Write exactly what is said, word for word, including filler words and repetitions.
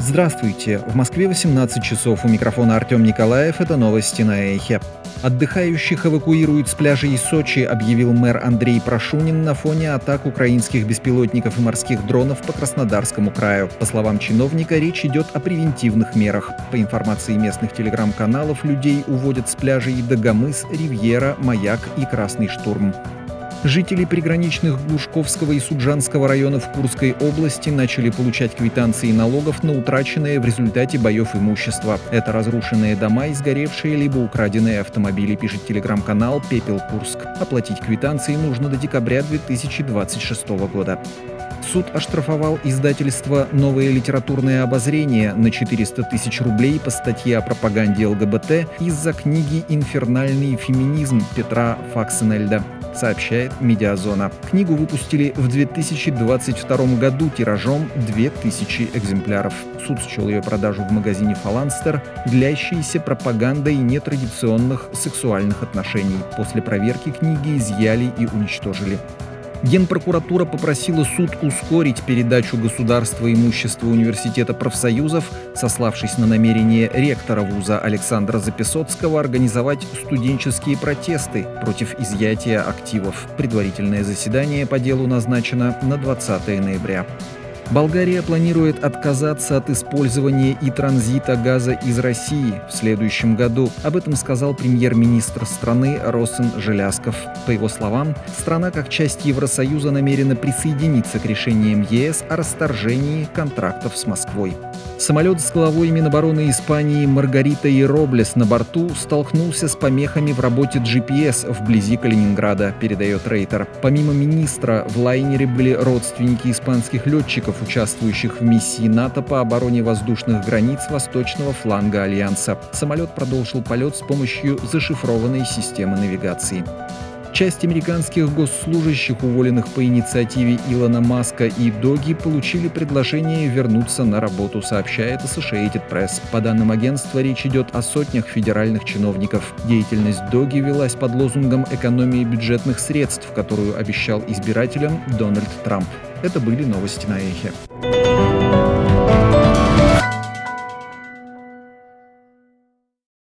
Здравствуйте! В Москве восемнадцать часов. У микрофона Артем Николаев. Это новости на Эхе. Отдыхающих эвакуируют с пляжей Сочи, объявил мэр Андрей Прошунин на фоне атак украинских беспилотников и морских дронов по Краснодарскому краю. По словам чиновника, речь идет о превентивных мерах. По информации местных телеграм-каналов, людей уводят с пляжей Дагомыс, Ривьера, Маяк и Красный Штурм. Жители приграничных Глушковского и Суджанского районов Курской области начали получать квитанции налогов на утраченное в результате боев имущество. Это разрушенные дома и сгоревшие либо украденные автомобили, пишет телеграм-канал «Пепел Курск». Оплатить квитанции нужно до декабря две тысячи двадцать шестого года. Суд оштрафовал издательство «Новое литературное обозрение» на четыреста тысяч рублей по статье о пропаганде ЛГБТ из-за книги «Инфернальный феминизм» Петра Факсенельда, сообщает «Медиазона». Книгу выпустили в две тысячи двадцать втором году тиражом две тысячи экземпляров. Суд счел ее продажу в магазине «Фаланстер» длящейся пропагандой нетрадиционных сексуальных отношений. После проверки книги изъяли и уничтожили. Генпрокуратура попросила суд ускорить передачу государства имущества Университета профсоюзов, сославшись на намерение ректора вуза Александра Записоцкого организовать студенческие протесты против изъятия активов. Предварительное заседание по делу назначено на двадцатое ноября. Болгария планирует отказаться от использования и транзита газа из России в следующем году. Об этом сказал премьер-министр страны Росен Желязков. По его словам, страна как часть Евросоюза намерена присоединиться к решениям ЕС о расторжении контрактов с Москвой. Самолет с главой Минобороны Испании Маргаритой Роблес на борту столкнулся с помехами в работе джи пи эс вблизи Калининграда, передает Рейтер. Помимо министра, в лайнере были родственники испанских летчиков, участвующих в миссии НАТО по обороне воздушных границ восточного фланга Альянса. Самолет продолжил полет с помощью зашифрованной системы навигации. Часть американских госслужащих, уволенных по инициативе Илона Маска и Доги, получили предложение вернуться на работу, сообщает Associated Press. По данным агентства, речь идет о сотнях федеральных чиновников. Деятельность Доги велась под лозунгом экономии бюджетных средств, которую обещал избирателям Дональд Трамп. Это были новости на Эхе.